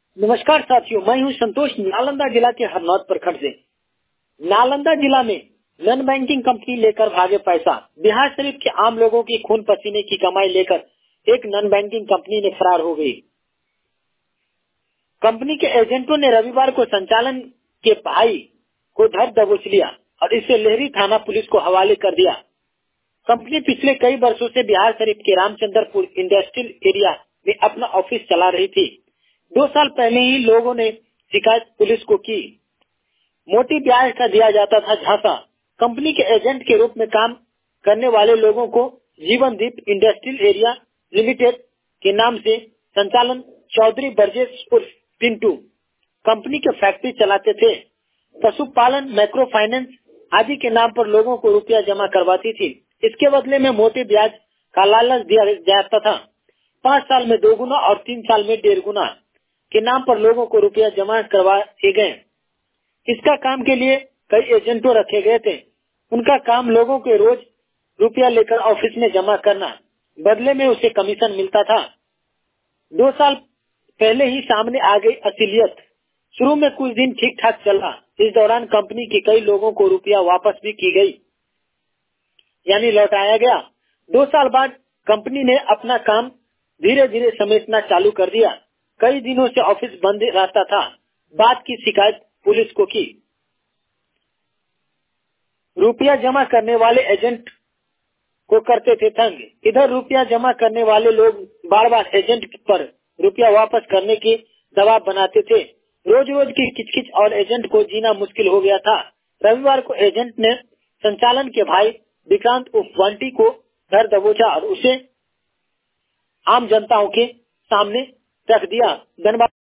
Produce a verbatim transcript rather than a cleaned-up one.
नमस्कार साथियों, मैं हूं संतोष, नालंदा जिला के हरनौत प्रखंड से। नालंदा जिला में नॉन बैंकिंग कंपनी लेकर भागे पैसा। बिहार शरीफ के आम लोगों की खून पसीने की कमाई लेकर एक नॉन बैंकिंग कंपनी ने फरार हो गई। कंपनी के एजेंटों ने रविवार को संचालन के भाई को धर दबोच लिया और इसे लेहरी थाना पुलिस को हवाले कर दिया। कंपनी पिछले कई वर्षों से बिहार शरीफ के रामचंद्रपुर इंडस्ट्रियल एरिया में अपना ऑफिस चला रही थी। दो साल पहले ही लोगों ने शिकायत पुलिस को की। मोटी ब्याज का दिया जाता था झांसा। कंपनी के एजेंट के रूप में काम करने वाले लोगों को जीवनदीप इंडस्ट्रियल एरिया लिमिटेड के नाम से संचालन चौधरी ब्रजेश उर्फ पिंटू कंपनी के फैक्ट्री चलाते थे। पशुपालन, माइक्रो फाइनेंस आदि के नाम पर लोगों को रुपया जमा करवाती थी। इसके बदले में मोटे ब्याज का लालच दिया जाता था। पाँच साल में दो गुना और तीन साल में डेढ़ गुना के नाम पर लोगों को रुपया जमा करवाए गए। इसका काम के लिए कई एजेंटों रखे गए थे। उनका काम लोगों के रोज रुपया लेकर ऑफिस में जमा करना, बदले में उसे कमीशन मिलता था। दो साल पहले ही सामने आ गई असलियत। शुरू में कुछ दिन ठीक ठाक चला। इस दौरान कंपनी के कई लोगों को रुपया वापस भी की गई, यानी लौटाया गया। दो साल बाद कंपनी ने अपना काम धीरे धीरे समेटना चालू कर दिया। कई दिनों से ऑफिस बंद रहता था। बात की शिकायत पुलिस को की। रुपया जमा करने वाले एजेंट को करते थे तंग। इधर रुपया जमा करने वाले लोग बार बार एजेंट पर रुपया वापस करने के दबाव बनाते थे। रोज रोज की किचकिच और एजेंट को जीना मुश्किल हो गया था। रविवार को एजेंट ने संचालन के भाई विक्रांत उर्फ बंटी को धर दबोचा और उसे आम जनताओं के सामने रख दिया। धन्यवाद।